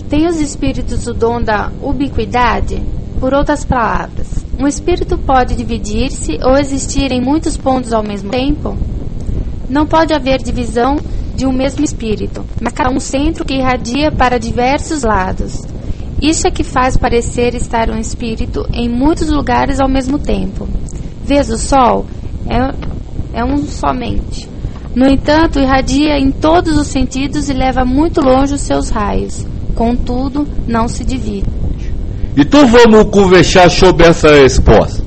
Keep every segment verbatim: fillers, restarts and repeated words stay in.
Tem os espíritos o dom da ubiquidade? Por outras palavras, um espírito pode dividir-se ou existir em muitos pontos ao mesmo tempo? Não pode haver divisão de um mesmo espírito, mas há um centro que irradia para diversos lados. Isso é que faz parecer estar um espírito em muitos lugares ao mesmo tempo. Vês o Sol? É, é um somente. No entanto, irradia em todos os sentidos e leva muito longe os seus raios. Contudo, não se divide. Então vamos conversar sobre essa resposta.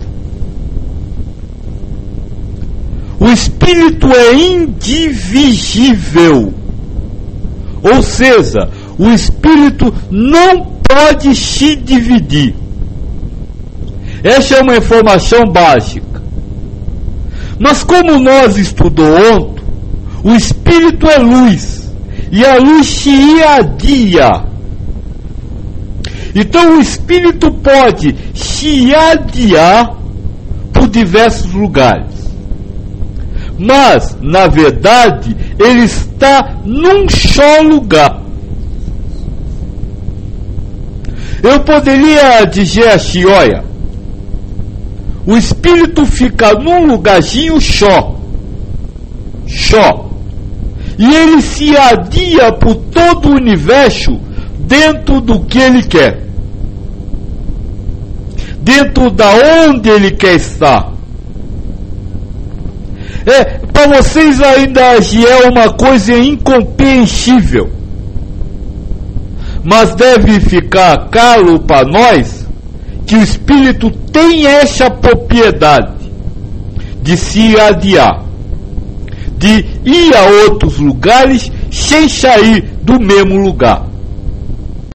O espírito é indivisível. Ou seja, o espírito não pode se dividir. Essa é uma informação básica. Mas como nós estudamos ontem, o espírito é luz. E a luz se irradia. Então o espírito pode se irradiar por diversos lugares. Mas, na verdade, ele está num só lugar. Eu poderia dizer assim, olha, o espírito fica num lugarzinho só. Só. E ele se irradia por todo o universo dentro do que ele quer, dentro da onde ele quer estar. É, para vocês ainda é uma coisa incompreensível, mas deve ficar claro para nós que o espírito tem essa propriedade de se irradiar, de ir a outros lugares sem sair do mesmo lugar.